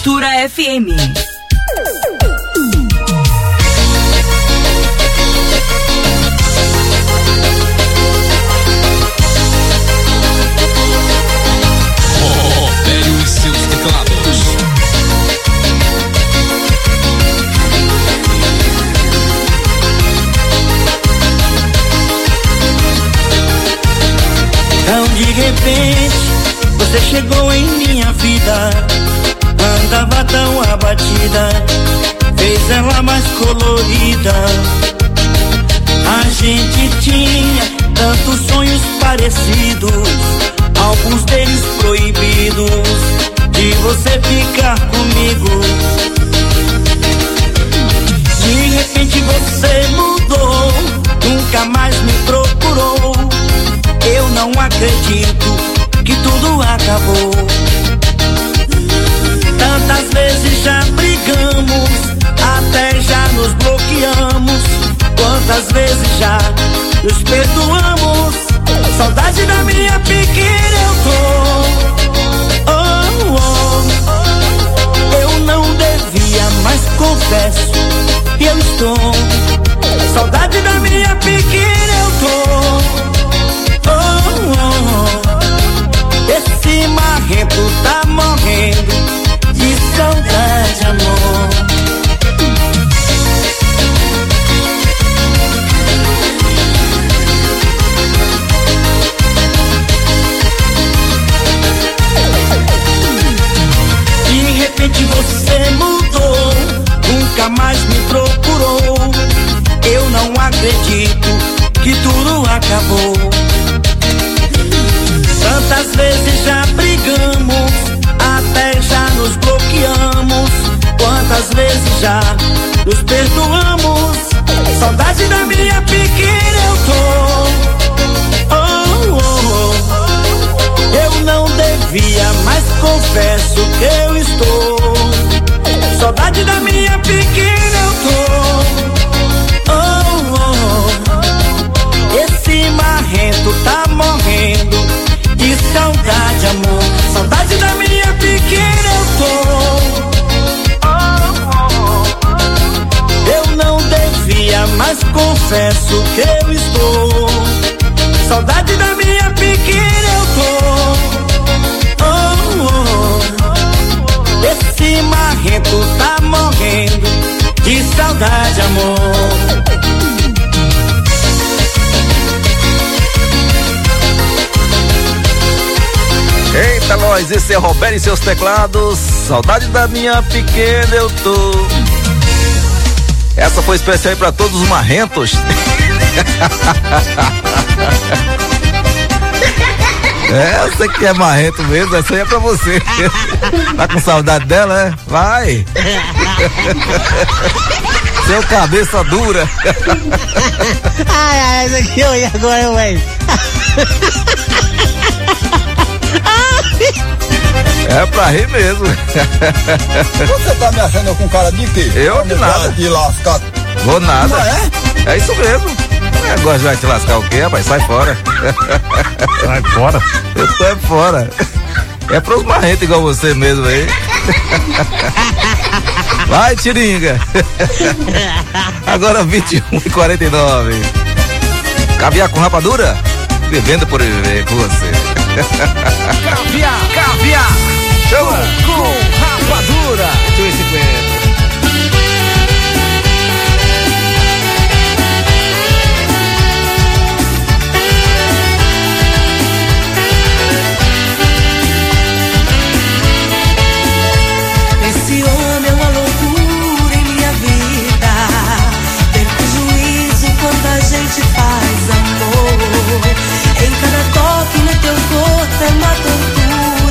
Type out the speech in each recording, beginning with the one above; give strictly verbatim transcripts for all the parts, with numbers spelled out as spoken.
Cultura F M. Robério e seus teclados. Então de repente você chegou em minha vida, andava tão abatida, fez ela mais colorida. A gente tinha tantos sonhos parecidos, alguns deles proibidos, de você ficar comigo. De repente você mudou, nunca mais me procurou. Eu não acredito que tudo acabou. Tantas vezes já brigamos, até já nos bloqueamos. Quantas vezes já nos perdoamos. Saudade da minha pequena eu tô. Oh, oh. Eu não devia, mas confesso que eu estou. Saudade da minha pequena eu tô. Oh, oh. Esse marrento tá morrendo de saudade, amor. De repente você mudou, nunca mais me procurou. Eu não acredito que tudo acabou. Tantas vezes já brigamos, até já nos bloqueamos. Quantas vezes já nos perdoamos. Saudade da minha pequena eu tô. Oh, oh, oh. Eu não devia, mas confesso que eu estou. Saudade da minha pequena eu tô. Oh, oh, oh. Esse marrento tá morrendo de saudade, amor. Saudade da minha pequena eu tô. Oh, oh. Eu não devia, mas confesso que eu estou. Saudade da minha pequena eu tô. Oh, oh. Esse marrento tá morrendo de saudade, amor. Eita, nós, esse é Robério e seus teclados. Saudade da minha pequena eu tô. Essa foi especial aí pra todos os marrentos. É, você que é marrento mesmo, essa aí é pra você. Tá com saudade dela, é? Vai. Seu cabeça dura. Ai, ai, essa aqui eu ia agora, velho. É pra rir mesmo. Você tá me achando com cara de quê? Eu de nada. De lascar. Vou nada. Não é? É isso mesmo. Agora vai te lascar o quê, rapaz? Sai fora. Sai fora? Eu tô é fora. É pros marrentos igual você mesmo aí. Vai, Tiringa. Agora vinte e um e quarenta e nove. Caviar com rapadura? Vivendo por viver com você. Caviar, caviar. Chama Com rapadura. vinte e um e cinquenta. Esse homem é uma loucura em minha vida. Perco o juízo quando a gente faz amor. Em cada toque no teu corpo é uma tortura.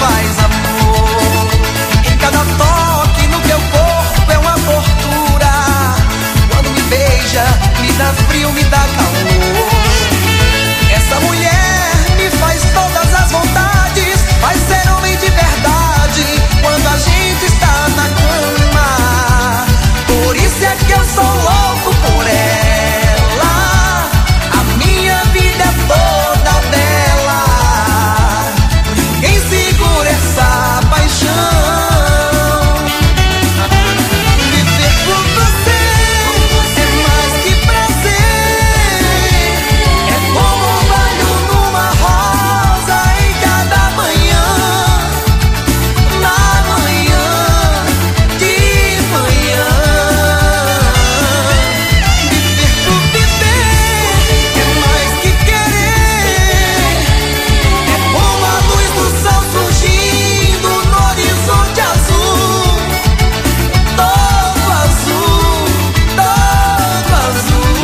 faz amor. Em cada toque no teu corpo é uma tortura. Quando me beija, me dá frio, me dá calor. Essa mulher me faz todas as vontades, faz ser homem de verdade quando a gente está na cama. Por isso é que eu sou louco por ela. A minha vida é toda dela. Ninguém segura essa paixão. Viver por você é mais que prazer. É como um banho numa rosa em cada manhã. Na manhã, de manhã. Viver por viver é mais que querer. É como a luz do sol surgindo no horizonte azul. Todo azul, todo azul.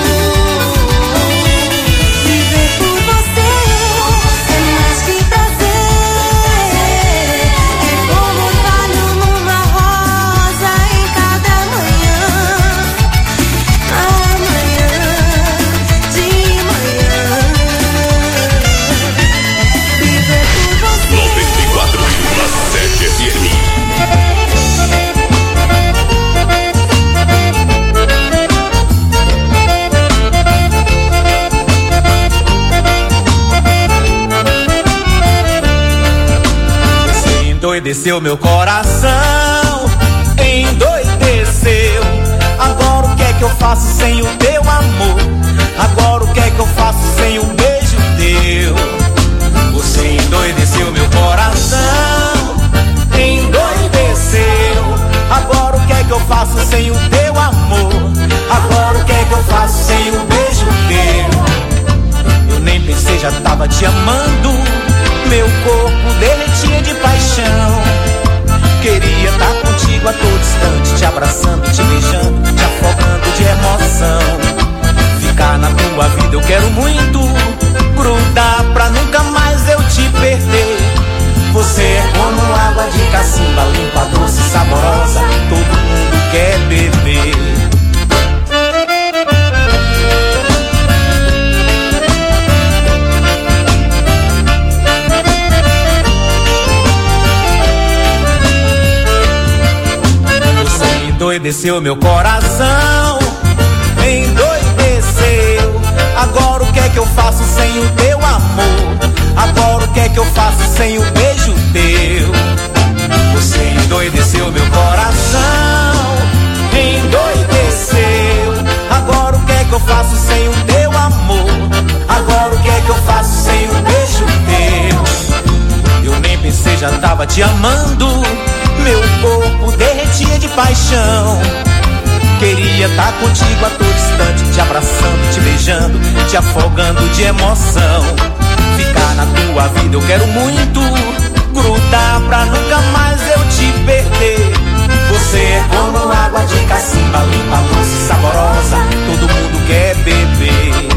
Viver por você é mais que prazer. É como um galho numa rosa em cada manhã. Amanhã, de manhã. Viver por você. noventa e quatro vírgula sete F M. Você endoideceu meu coração, endoideceu. Agora o que é que eu faço sem o teu amor? Agora o que é que eu faço sem um beijo teu? Você endoideceu meu coração, endoideceu. Agora o que é que eu faço sem o teu amor? Agora o que é que eu faço sem um beijo teu? Eu nem pensei, já tava te amando. Meu corpo derretia de paixão. Queria estar contigo a todo instante, te abraçando, te beijando, te afogando de emoção. Ficar na tua vida eu quero muito, grudar pra nunca mais eu te perder. Você é como água de cacimba, limpa, doce, saborosa, todo mundo quer beber. Endoideceu meu coração, endoideceu. Agora o que é que eu faço sem o teu amor? Agora o que é que eu faço sem o beijo teu? Você endoideceu meu coração, endoideceu. Agora o que é que eu faço sem o teu amor? Agora o que é que eu faço sem o beijo teu? Eu nem pensei, já tava te amando. Meu corpo derretia de paixão. Queria estar contigo a todo instante, te abraçando, te beijando, te afogando de emoção. Ficar na tua vida eu quero muito, grudar pra nunca mais eu te perder. Você é como água de cacimba, limpa, doce, saborosa, todo mundo quer beber.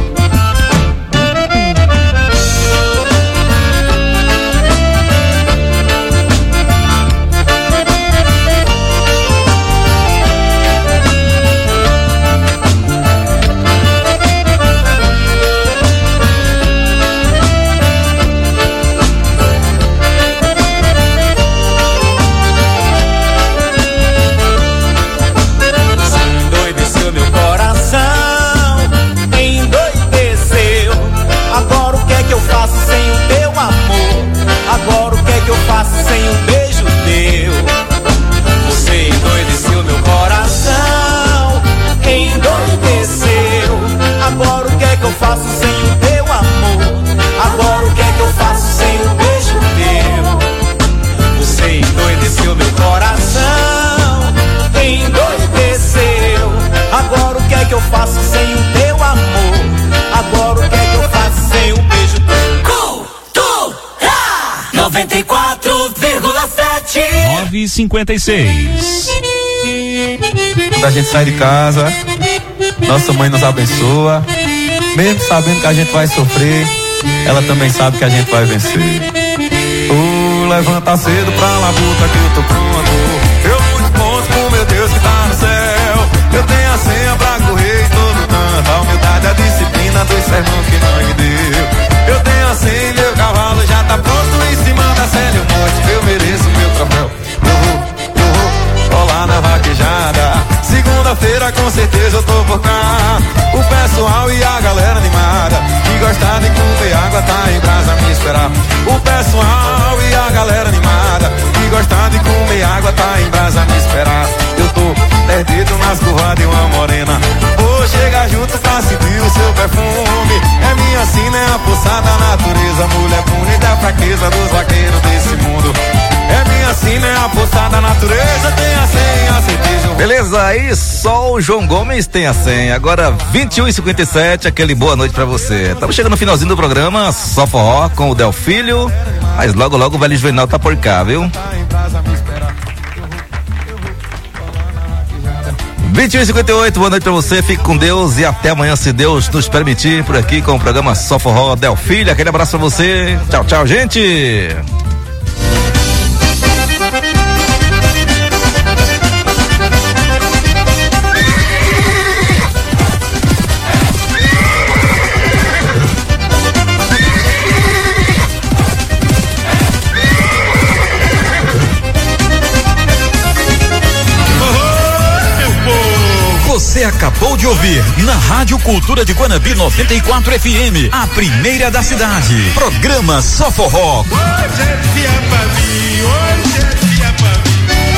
Sem um beijo teu, você endoideceu meu coração, endoideceu. Agora o que é que eu faço sem o teu amor? Agora o que é que eu faço sem um beijo teu? Você endoideceu meu coração, endoideceu. Agora o que é que eu faço sem o teu amor? Agora o que é que eu faço sem um beijo teu? Cultura noventa e quatro vírgula sete nove e cinquenta e seis. Quando a gente sai de casa, nossa mãe nos abençoa, mesmo sabendo que a gente vai sofrer, ela também sabe que a gente vai vencer. Oh, levanta cedo pra labuta que eu tô pronto. Eu muito ponto com meu Deus que tá no céu. Eu tenho a senha pra correr em todo canto. A humildade, a disciplina dos sermão que não me deu. Eu tenho a senha e meu cavalo já tá pronto em cima da Célio Monte. Eu mereço meu troféu. Eu vou, eu vou, colar na vaquejada. Segunda-feira com certeza eu tô por cá. O pessoal e a galera animada que gosta de comer água tá em brasa me esperar. O pessoal e a galera animada que gosta de comer água tá em brasa me esperar. Eu tô perdido nas curvas de uma morena. Vou chegar junto pra sentir o seu perfume. É minha sina, é a força da natureza. Mulher bonita, é a fraqueza dos vaqueiros desse mundo. É minha sina, é a força da natureza. Tem a senha, a certeza. Beleza, aí só o João Gomes tem a senha. Agora vinte e um e cinquenta e sete, aquele boa noite pra você. Estamos chegando no finalzinho do programa, só forró com o Del Filho. Mas logo logo o velho Juvenal tá por cá, viu? vinte e um e cinquenta e oito, boa noite pra você, fique com Deus e até amanhã, se Deus nos permitir, por aqui com o programa Só Forró Del Filho. Aquele abraço pra você, tchau, tchau, gente. Você acabou de ouvir na Rádio Cultura de Guanabi noventa e quatro F M, a primeira da cidade. Programa Só Forró. Hoje é dia pra mim, hoje é dia pra mim.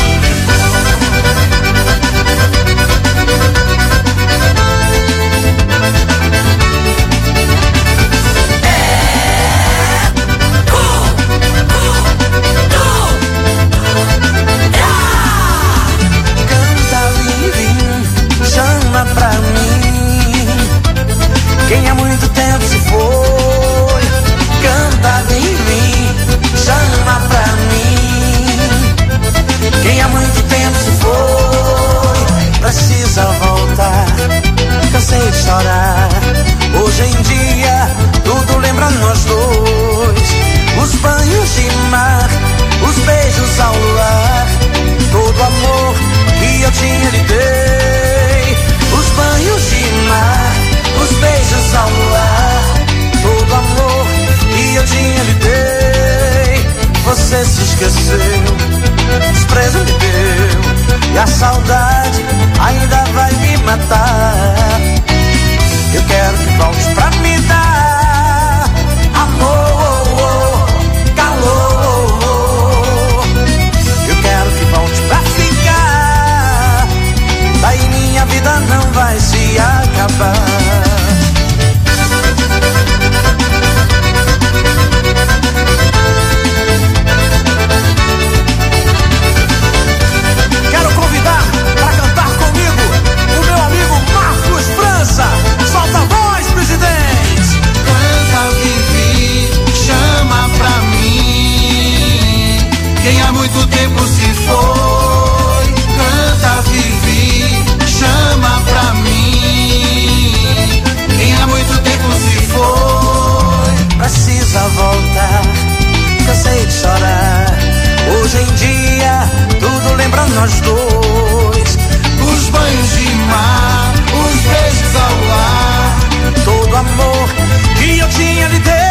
Pra mim, quem há muito tempo se foi, canta em mim, chama pra mim. Quem há muito tempo se foi, precisa voltar. Cansei de chorar, hoje em dia tudo lembra nós dois. Os banhos de mar, os beijos ao luar, todo amor que eu tinha lhe dei. Os banhos de mar, os beijos ao luar, todo amor que eu tinha lhe dei. Você se esqueceu, desprezo me deu, e a saudade ainda vai me matar. Eu quero que volte pra me dar amor, calor. Eu quero que volte pra ficar, daí minha vida não vai se acabar. Quero convidar para cantar comigo o meu amigo Marcos França. Solta a voz, presidente. Canta, Vivi, chama pra mim. Quem há muito tempo se foi, canta, Vivi, chama pra mim. Quem há muito tempo se foi, precisa voltar. Cansei de chorar, hoje em dia tudo lembra nós dois. Os banhos de mar, os beijos ao ar, todo amor que eu tinha lhe dei.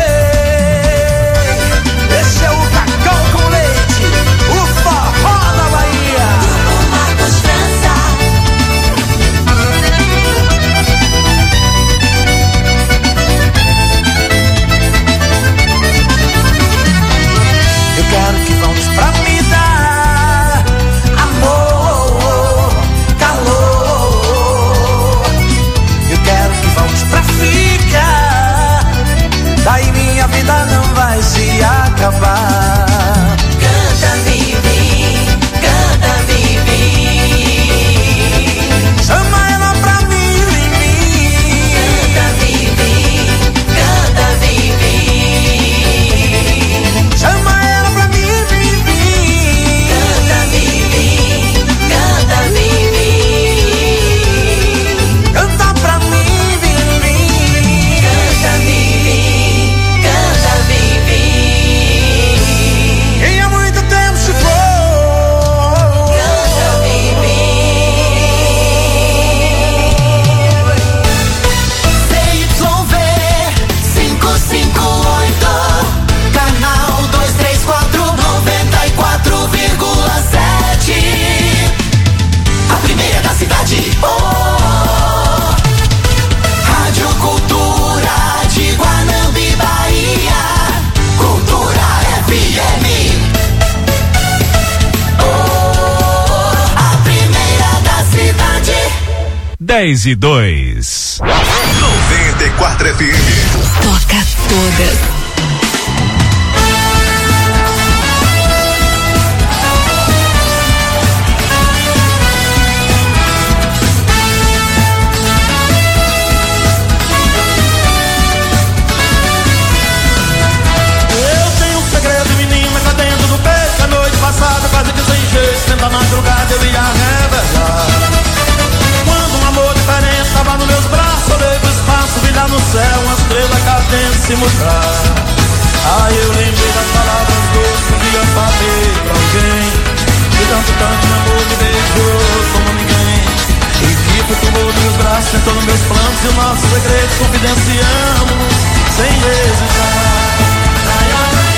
Esse é o Cacau com Leite, o forró da Bahia. Grupo Marcos França. Eu quero que volte pra me dar amor, calor. Eu quero que volte pra ficar, daí minha vida não vai se acabar. Canta, Vivi, canta, Vivi. Chama ela pra mim, Vivi. Canta, Vivi, canta, Vivi. Chama ela pra mim, Vivi. dez e dois. noventa e quatro F M. Toca todas. Quase que sem jeito, dentro da madrugada eu ia revelar. Quando um amor diferente tava nos meus braços, olhei pro espaço, vi lá no céu uma estrela cadente se mostrar. Aí eu lembrei das palavras doces que um dia falei pra alguém, que tanto, tanto meu amor me beijou como ninguém, e que perturbou meus braços, entrou nos meus planos e os nossos segredos confidenciamos sem hesitar. Ai, ai, ai.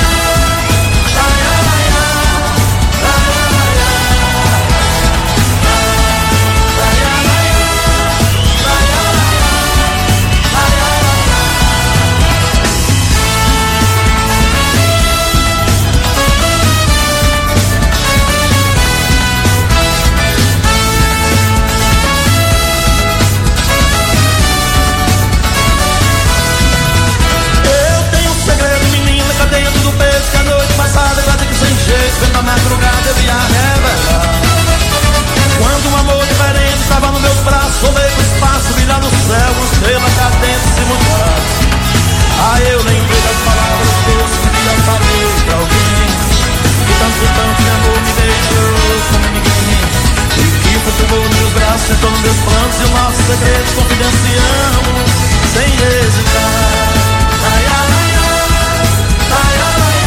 Vendo a madrugada eu ia revelar. Quando um amor diferente estava nos meus braços, olhei pro espaço, vi lá no céu uma estrela cadente se mostrar. Aí eu lembrei das palavras doces que já falei pra alguém, que tanto, tanto meu amor me deixou como ninguém, e que perturbou meus braços, entrou nos meus planos e os nossos segredos confidenciamos sem hesitar. Ai, ai, ai, ai, ai, ai, ai.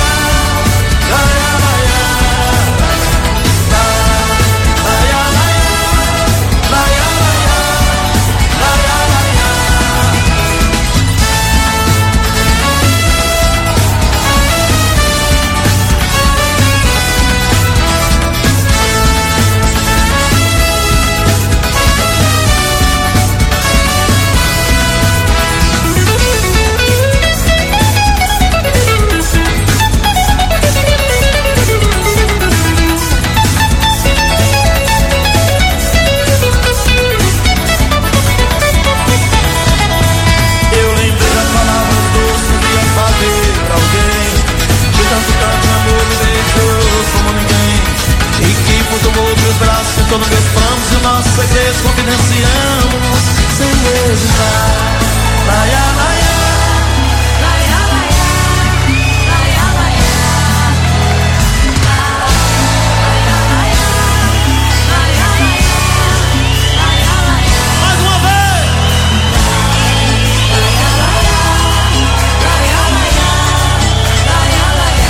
Tô nos meus planos e os nossos segredos confidenciamos sem hesitar. Laia, laia, laia, laia, laia, laia, laia, laia, laia, laia. Mais uma vez. Laia, laia, laia, laia, laia, laia.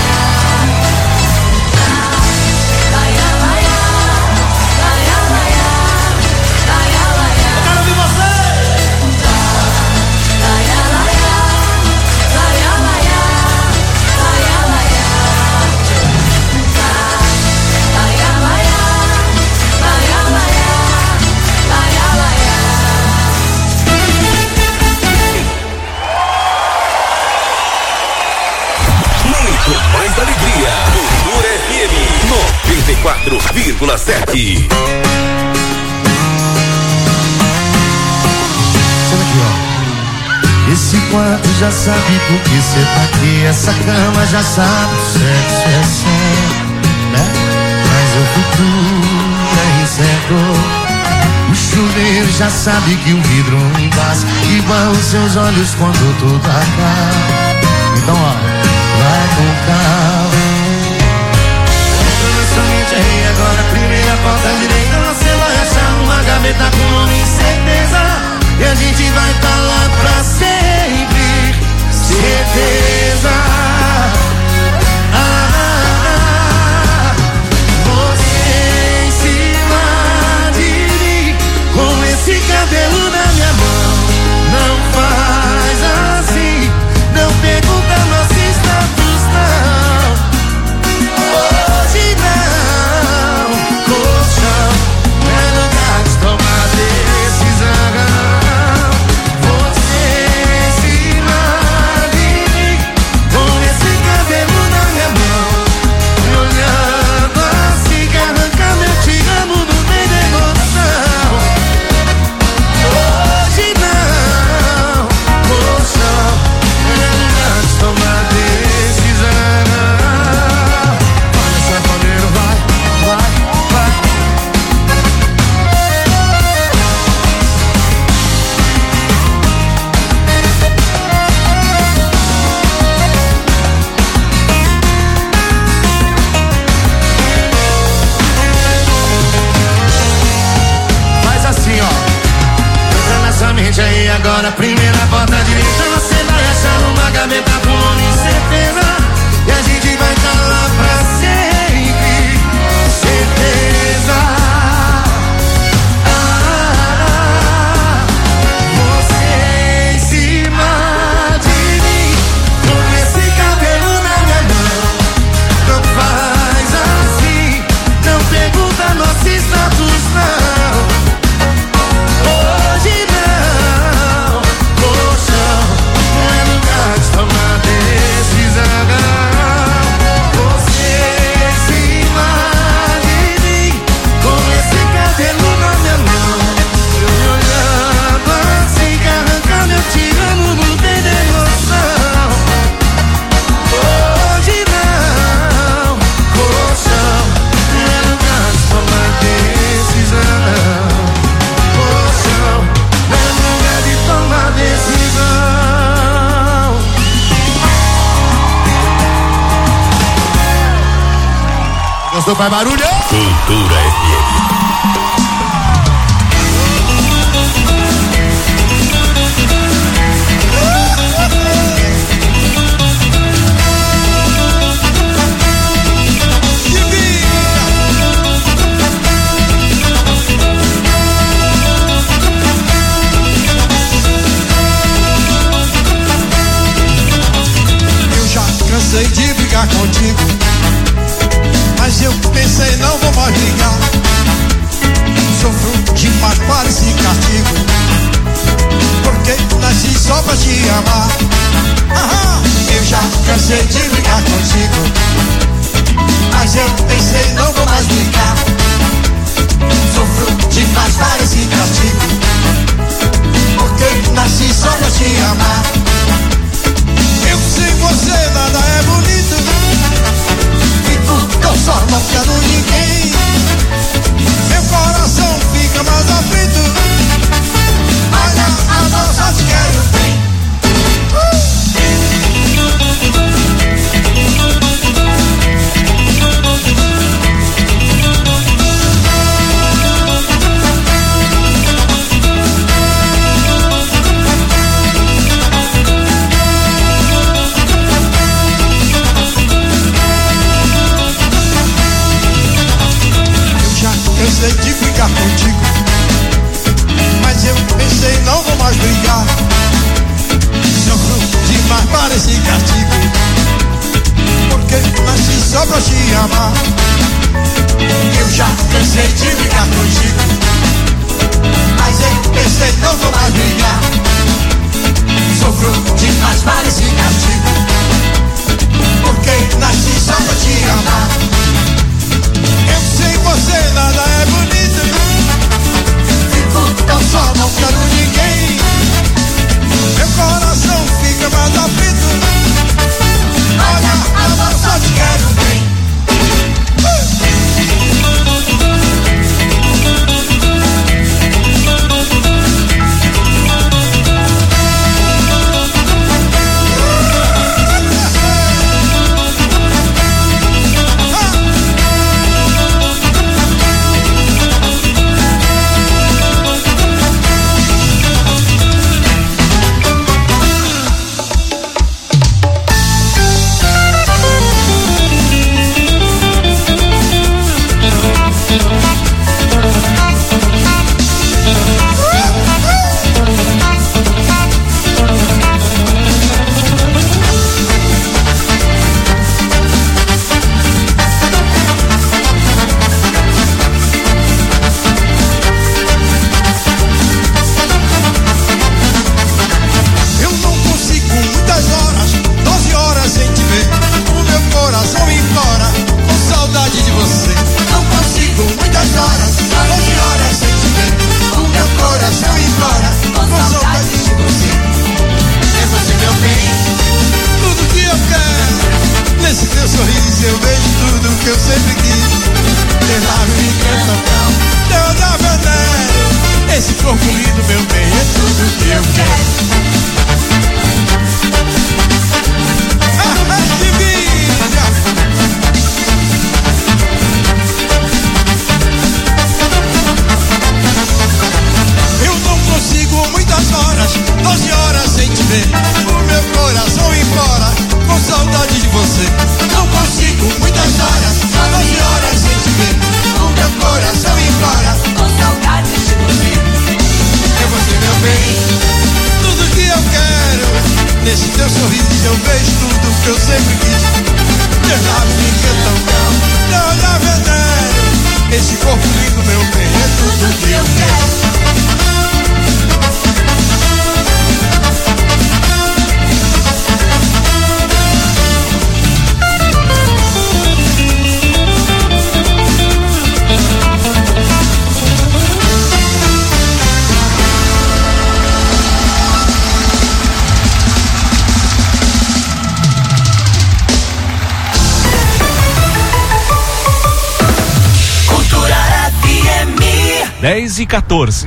Mais alegria. Cultura F M noventa e quatro vírgula sete. Esse quarto já sabe por que cê tá aqui. Essa cama já sabe, o sexo é sério, né? Mas o futuro é incerto. O chuveiro já sabe que o vidro embaça, igual os seus olhos quando tudo acaba. Então ó, vai com calma. Somente aí agora, primeira porta direita, você vai achar uma gaveta com nome e certeza. E a gente vai estar tá lá pra sempre, certeza. Ah, ah, ah. Você em cima de mim, com esse cabelo na minha mão. Não faz assim, não pergunta nosso status não. Agora a primeira porta direita você vai achar numa gaveta com nome e certeza. E a gente vai estar lá pra sempre. Certeza. Ah, você em cima de mim, com esse cabelo na minha mão. Não faz assim, não pergunta nosso status não. Hoje não, poxa, não é lugar de tomar decisão. Você em cima de mim, com esse cabelo na minha mão. Eu me olhando assim, que arrancando eu te amo, não tem devoção. Hoje não, poxa, não é lugar de tomar decisão. Tomar decisão. Gostou? Faz barulho? Cultura F M. Cansei de brigar contigo, mas eu pensei não vou mais brigar. Sofro demais para esse castigo, porque nasci só pra te amar. Aham. Eu já cansei de brigar contigo, mas eu pensei não vou mais brigar. Sofro demais para esse castigo, porque nasci só pra te amar. Eu sem você nada é bonito, fico tão só, não quero ninguém. Meu coração fica mais aflito, olha a mão, só te quero bem. Cansei de brigar contigo, mas eu pensei não vou mais brigar. Sofro demais para esse castigo, porque nasci só pra te amar. Eu já cansei de brigar contigo, mas eu pensei não vou mais brigar. Sofro demais para esse castigo, porque nasci só pra te amar. Eu sem você nada é bonito, fico tão só, não quero ninguém. Meu coração fica mais aflito, olha a mão, só te quero bem. que eu sempre quis. Deixar-me então, não olhar veneno. Esse corpo lindo meu bem é tudo que eu quero. dez e quatorze.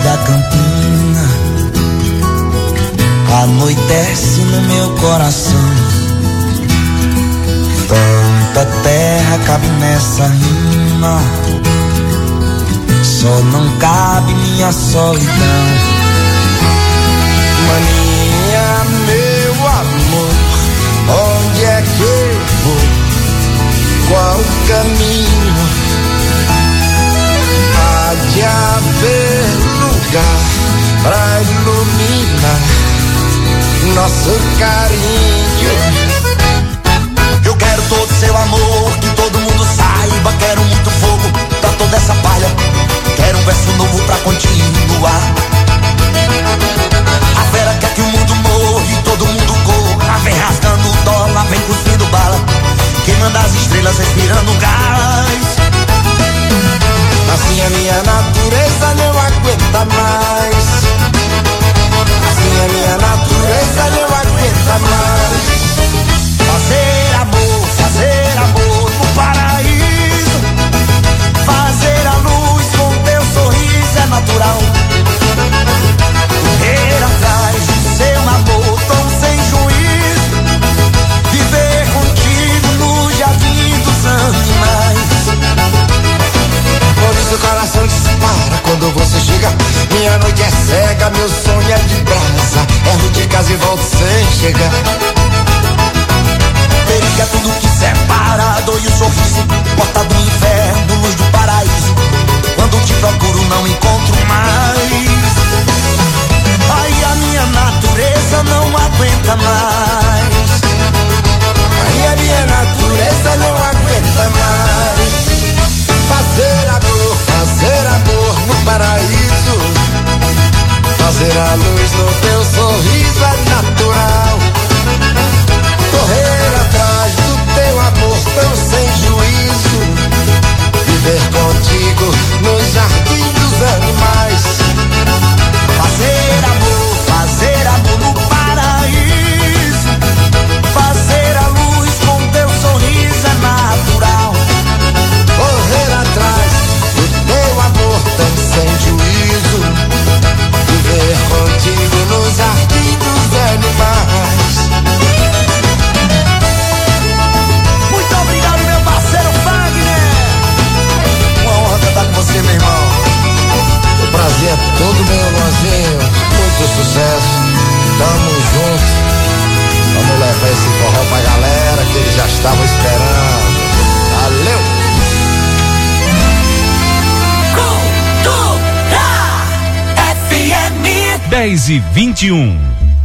da campina, anoitece no meu coração. Tanta terra cabe nessa rima, só não cabe minha solidão. Maninha, meu amor, onde é que eu vou? Qual o caminho? Há de haver lugar pra iluminar nosso carinho. Eu quero todo seu amor, que todo mundo saiba. Quero muito fogo pra toda essa palha. Quero um verso novo pra continuar. A fera quer que o mundo morra e todo mundo corra. Vem rasgando dólar, vem cuspindo bala, queimando as estrelas, respirando gás. Assim a minha natureza não aguenta mais. Assim a minha natureza não aguenta mais. Fazer amor, fazer amor no paraíso. Fazer a luz com teu sorriso é natural. Correr atrás do seu amor tão sem juízo. Viver contigo no jardim dos animais. Por isso o coração dispara quando você chega. Minha noite é cega, meu sonho é de brasa. Erro de casa e volto sem chegar. Perigo é tudo que separa a dor e o sorriso. Porta do inferno, luz do paraíso. Quando te procuro não encontro mais. Aí a minha natureza não aguenta mais. Aí a minha natureza não aguenta mais. Fazer amor, fazer amor no paraíso. Fazer a luz no teu sorriso é natural. Correr atrás do teu amor tão sem juízo. Viver contigo no jardim dos animais. Fazer amor, fazer amor no paraíso. Fazer a luz com teu sorriso é natural. Correr atrás do teu amor tão sem juízo. Viver contigo no jardim dos animais. Muito obrigado, meu parceiro Wagner. Uma honra cantar com você, meu irmão. O prazer é todo meu, Luanzinho. Muito sucesso. Tamo junto. Vamos levar esse forró pra galera que eles já estavam esperando. Valeu! F M dez e vinte e um.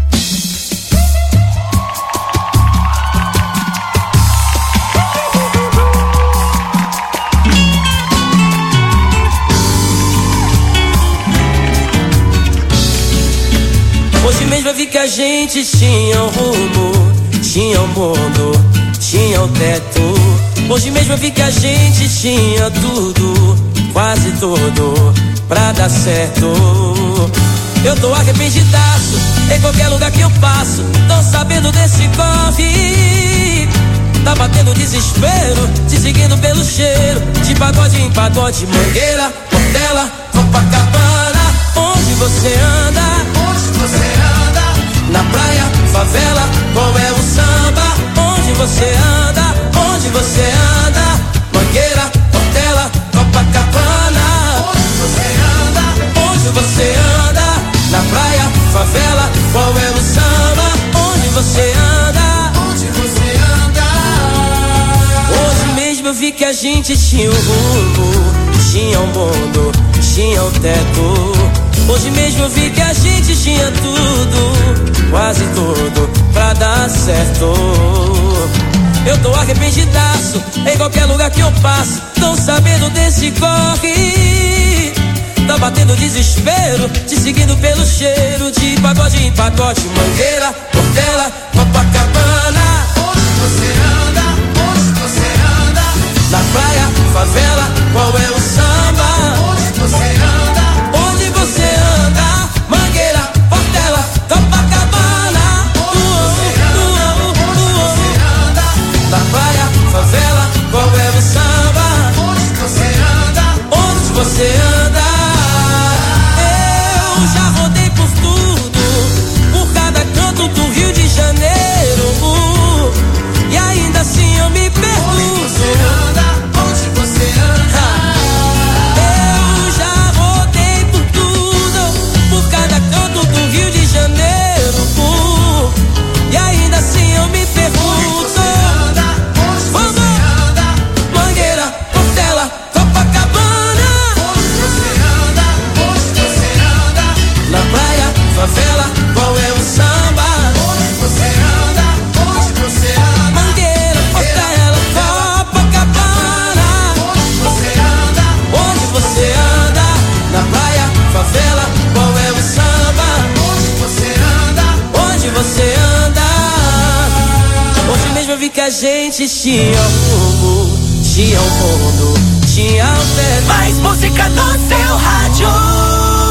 Hoje mesmo eu vi que a gente tinha um rumo, tinha um mundo, tinha um teto. Hoje mesmo eu vi que a gente tinha tudo, quase tudo, pra dar certo. Eu tô arrependidaço, em qualquer lugar que eu passo, tô sabendo desse corre. Tá batendo desespero, te seguindo pelo cheiro, de pagode em pagode, Mangueira, Portela, Copacabana. Onde você anda? Onde você anda? Na praia, favela, qual é o samba? Onde você anda? Onde você anda? Mangueira, Portela, Copacabana. Onde você anda? Onde você anda? Na praia, favela, qual é o samba? Onde você anda? Onde você anda? Hoje mesmo eu vi que a gente tinha um rumo, tinha um mundo, tinha um teto. Hoje mesmo eu vi que a gente tinha tudo, quase tudo, pra dar certo. Eu tô arrependidaço, em qualquer lugar que eu passo, tô sabendo desse corre. Tá batendo desespero, te seguindo pelo cheiro, de pagode em pagode, Mangueira, Portela, Copacabana. Onde você anda? Onde você anda? Na praia, favela, qual é o samba? Onde você anda? Onde você anda? Mangueira, Portela, Copacabana. Onde você anda? Onde você anda? Na praia, favela, qual é o samba? Onde você anda? Onde você anda? Eu a gente tinha rumo, tinha um mundo, tinha um pé. Mais música no seu rádio.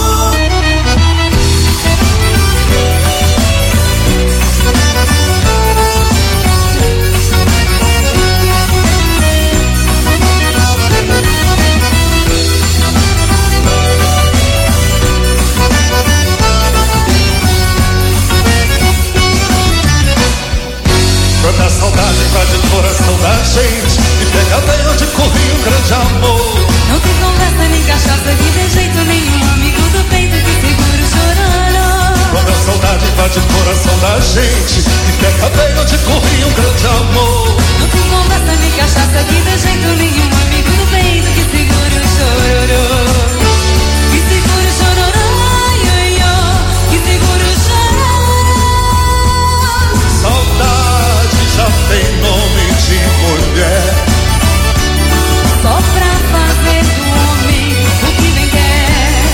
Quando a saudade invade o coração da gente e pega bem onde corria um grande amor. Não tem conversa nem cachaça que de jeito nenhum, amigo do peito que segura o chorando. Quando a saudade invade o coração da gente e pega bem onde corria um grande amor. Não tem conversa nem cachaça que de jeito nenhum, amigo do peito que segura o chororô. Que segura o chororô, ioiô, que segura o chororô. Saudade já tem nome de mulher, só pra fazer do homem o que bem quer.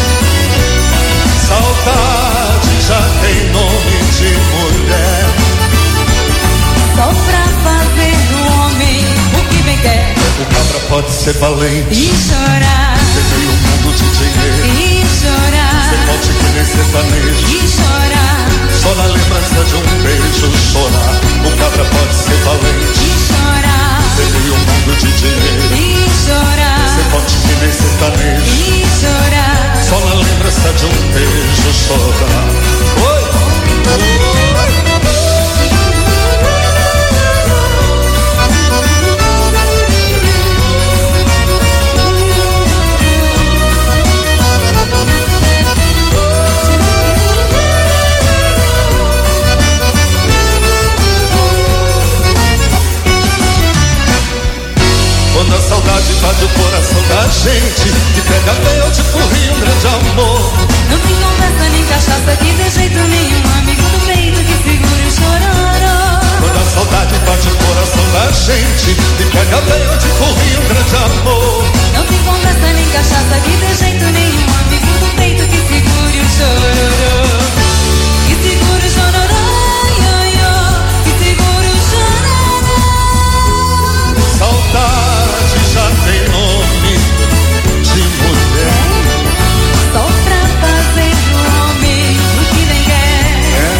Saudade já tem nome de mulher, só pra fazer do homem o que bem quer. O cabra pode ser valente e chorar, ter meio mundo de dinheiro e chorar, você pode querer sertanejo e chorar, só na lembrança de um beijo chorar. O cabra pode ser valente e chorar, ter meio mundo de dinheiro e chorar, você pode querer sertanejo e chorar, só na lembrança de um beijo chorar. Oi! Oi! Quando a saudade invade o coração da gente e pega bem onde corria um grande amor. Não tem conversa nem cachaça que de jeito nenhum, amigo do peito que segura o chororô. Quando a saudade invade o coração da gente e pega bem onde corria um grande amor. Não tem conversa nem cachaça que de jeito nenhum, amigo do peito que segura o chororô. Que segura o chororô, ioiô, que segura o chororô. Saudade já tem nome de mulher, só pra fazer do homem o que bem quer. É.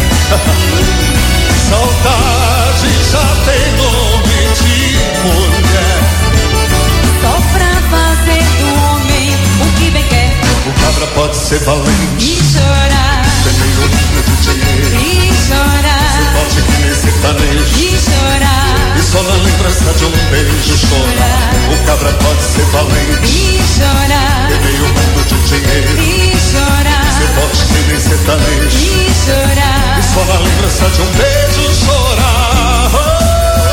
Saudade já tem nome de mulher, só pra fazer do homem o que bem quer. O cabra pode ser valente e chorar, ter meio mundo de dinheiro e chorar, você pode querer sertanejo e chorar, e só na lembrança de um beijo chorar. O cabra pode ser valente e chorar, ter meio mundo de dinheiro e chorar, você pode querer sertanejo e chorar, e só na lembrança de um beijo chorar. Oh!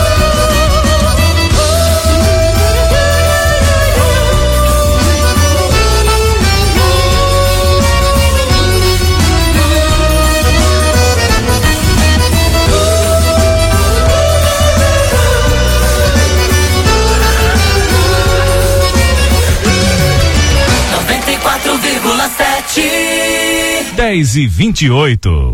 dez e vinte e oito.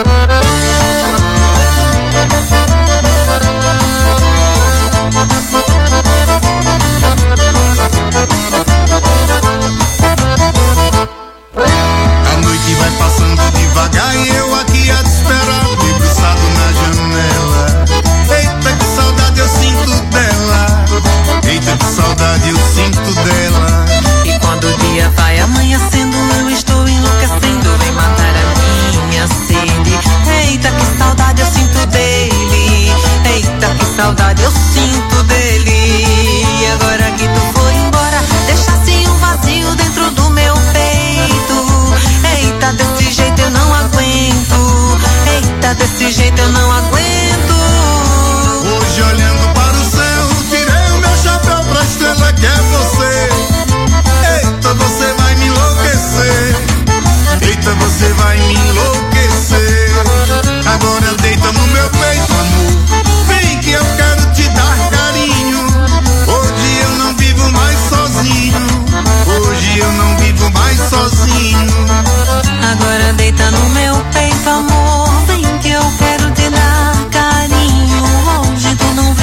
A noite vai passando devagar e eu aqui a te esperar, debruçado na janela. Eita, que saudade eu sinto dela. Eita, que saudade eu sinto dela. E quando o dia vai amanhecendo, eu estou enlouquecendo, vem matar a minha sede. Eita, que saudade eu sinto dele. Eita, que saudade eu sinto dele. E agora que tu foi embora, deixasse um vazio dentro do meu peito. Eita, desse jeito eu não aguento. Eita, desse jeito eu não aguento. Hoje olhando para o céu, tirei o meu chapéu pra estrela que é você. Eita, você vai me enlouquecer. Eita, você vai me enlouquecer. Agora deita no meu peito, amor. Vem que eu quero te dar carinho. Hoje eu não vivo mais sozinho. Hoje eu não vivo mais sozinho. Agora deita no meu peito, amor. Vem que eu quero te dar carinho. Hoje tu não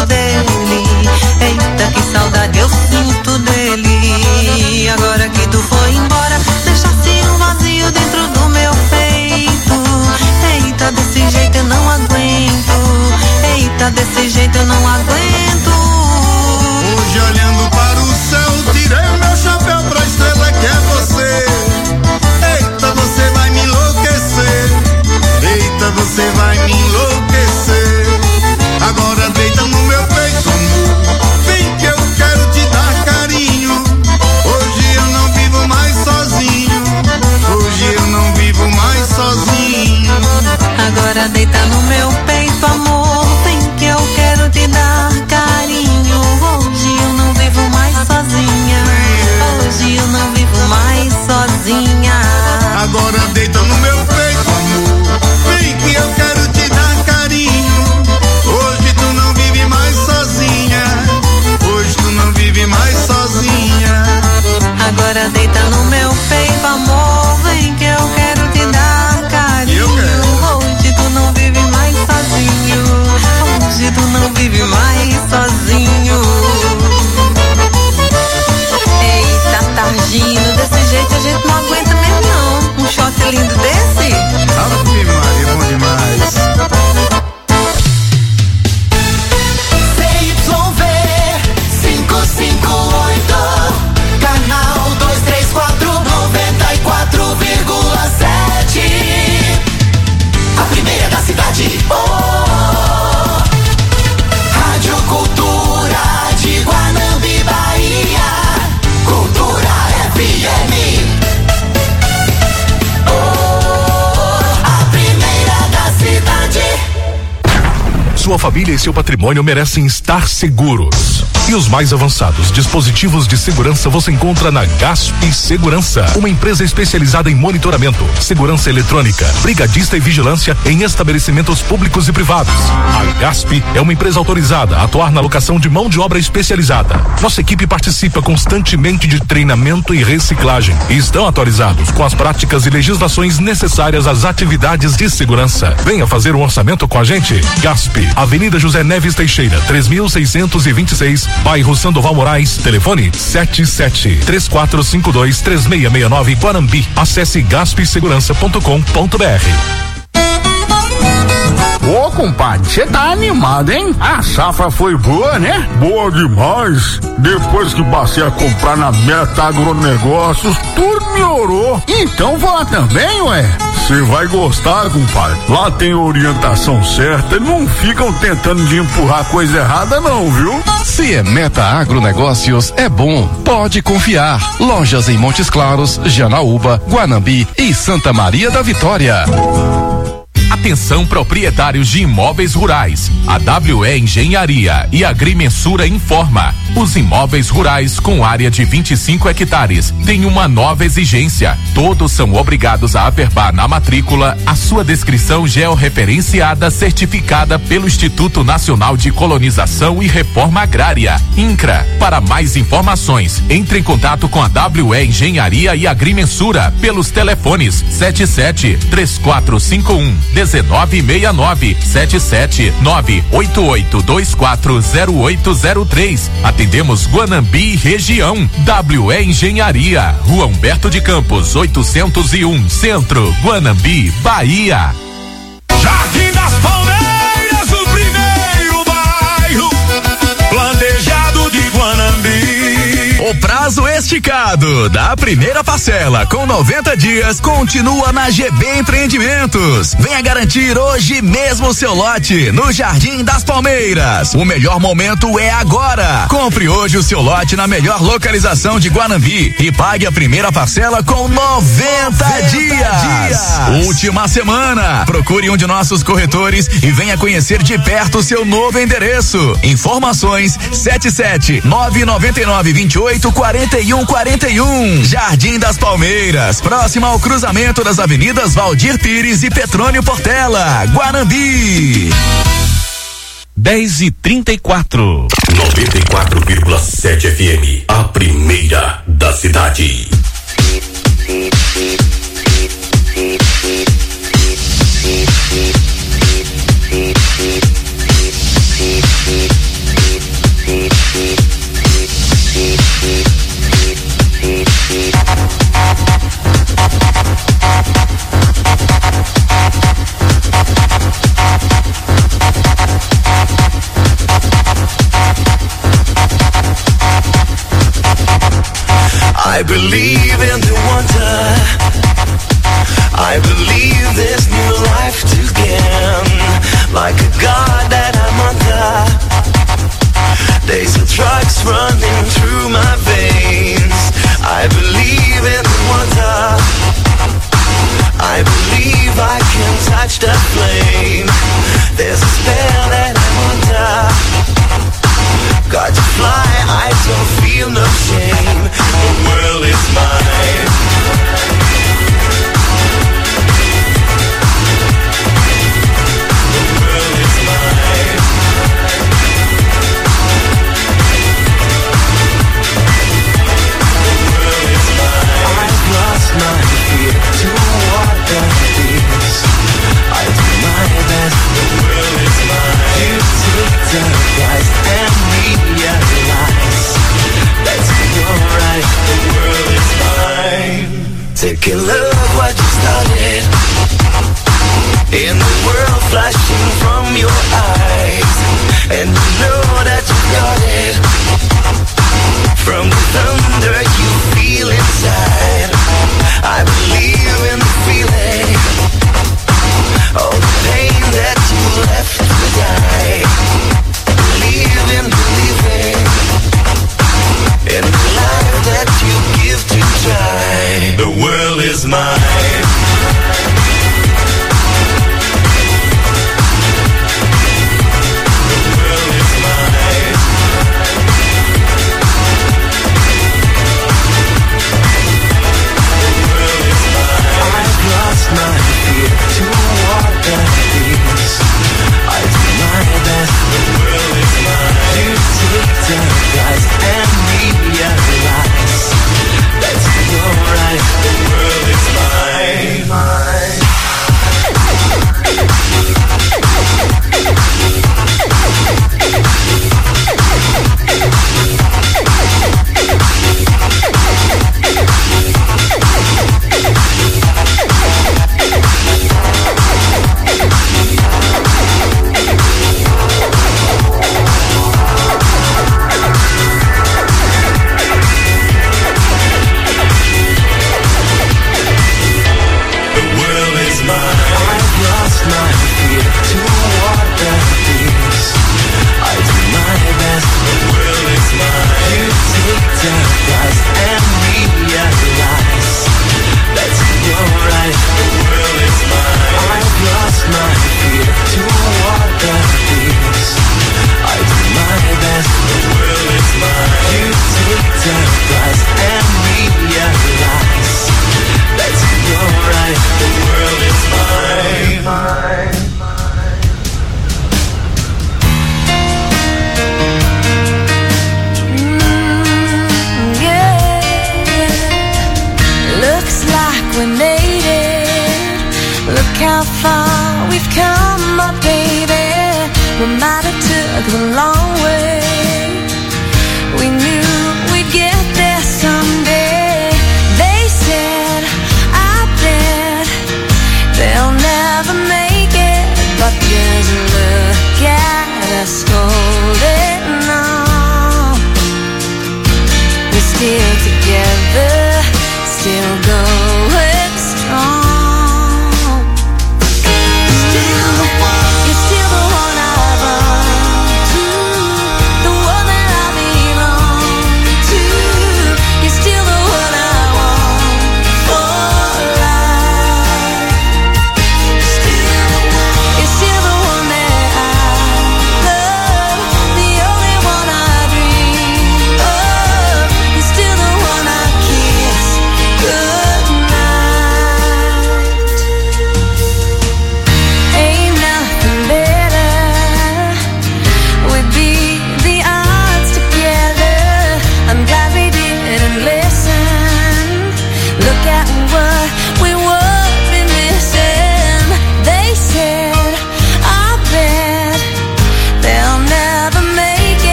sinto dele. Eita, que saudade eu sinto dele. Agora que tu foi embora, deixasse um vazio dentro do meu peito. Eita, desse jeito eu não aguento. Eita, desse jeito eu não aguento. Hoje olhando para o céu, tirei meu chapéu pra estrela que é você. Eita, você vai me enlouquecer. Eita, você vai me enlouquecer. Agora deita no meu peito, amor. Vem que eu quero te dar carinho. Hoje eu não vivo mais sozinho. Hoje eu não vivo mais sozinho. Agora deita no meu peito, amor. Vem que eu quero te dar carinho. Hoje eu não vivo mais sozinha. Hoje eu não vivo mais sozinha. Agora deita no meu peito, amor. Vem que eu quero te dar carinho. Hoje tu não vive mais sozinha. Hoje tu não vive mais sozinha. Agora deita no meu peito, amor. Vem que eu quero te dar carinho. Hoje tu não vive mais sozinho. Hoje tu não vive mais sozinho. Eita, Targino, desse jeito a gente não aguenta mesmo não. Um shot lindo desse? Ave Maria, bom demais. C Y V cinco cinco oito, canal dois três quatro, noventa e quatro vírgula sete. A primeira da cidade. Oh, Rádio Cultura de Guanambi, Bahia. Cultura F M. Oh, a primeira da cidade. Sua família e seu patrimônio merecem estar seguros. E os mais avançados dispositivos de segurança você encontra na Gasp Segurança, uma empresa especializada em monitoramento, segurança eletrônica, brigadista e vigilância em estabelecimentos públicos e privados. A Gasp é uma empresa autorizada a atuar na locação de mão de obra especializada. Nossa equipe participa constantemente de treinamento e reciclagem e estão atualizados com as práticas e legislações necessárias às atividades de segurança. Venha fazer um orçamento com a gente. Gasp, Avenida José Neves Teixeira, três mil seiscentos e vinte e seis, bairro Sandoval Moraes, telefone sete sete três quatro cinco dois três seis seis nove, Guanambi. Acesse gasp segurança ponto com ponto b r. Ô, compadre, você tá animado, hein? A safra foi boa, né? Boa demais. Depois que passei a comprar na Meta Agronegócios, tudo melhorou. Então vou lá também, ué. Você vai gostar, compadre. Lá tem orientação certa e não ficam tentando de empurrar coisa errada não, viu? Se é Meta Agronegócios, é bom. Pode confiar. Lojas em Montes Claros, Janaúba, Guanambi e Santa Maria da Vitória. Atenção, proprietários de imóveis rurais. A W E Engenharia e Agrimensura informa. Os imóveis rurais com área de vinte e cinco hectares têm uma nova exigência. Todos são obrigados a averbar na matrícula a sua descrição georreferenciada certificada pelo Instituto Nacional de Colonização e Reforma Agrária, INCRA. Para mais informações, entre em contato com a W E Engenharia e Agrimensura pelos telefones sete sete três quatro cinco um dezenove seis nove, sete sete nove oito oito dois quatro zero oito zero três. Atendemos Guanambi região. W E Engenharia, Rua Humberto de Campos, oitocentos e um, Centro, Guanambi, Bahia. Jardim das Palmeiras, o primeiro bairro planejado de Guanambi. O prazo esticado da primeira parcela com noventa dias continua na G B Empreendimentos. Venha garantir hoje mesmo o seu lote no Jardim das Palmeiras. O melhor momento é agora. Compre hoje o seu lote na melhor localização de Guanambi e pague a primeira parcela com noventa dias. Última semana. Procure um de nossos corretores e venha conhecer de perto o seu novo endereço. Informações sete sete nove nove nove vinte e oito quarenta e um quarenta e um. Jardim das Palmeiras, próximo ao cruzamento das avenidas Valdir Pires e Petrônio Portela, Guanambi. dez e trinta e quatro. noventa e quatro vírgula sete F M, a primeira da cidade. I believe in the wonder. I believe there's new life to gain. Like a god that I'm under. Days of drugs running through my veins. I believe in the wonder. I believe I can touch the flame. There's a spell that I'm under. Got to fly, I don't feel no shame. The world is mine. The world is mine.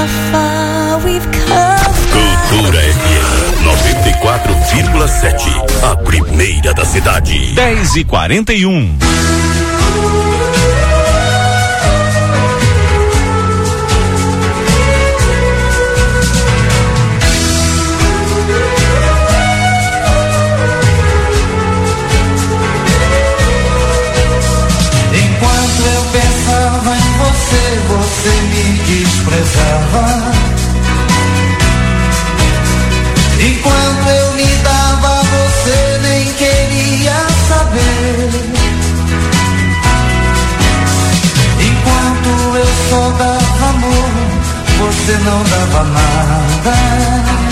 how far we've come. Cultura F M noventa e quatro vírgula sete, a primeira da cidade. dez e quarenta e um. Enquanto eu pensava em você, você me desprezava. Enquanto eu me dava, você nem queria saber. Enquanto eu só dava amor, você não dava nada.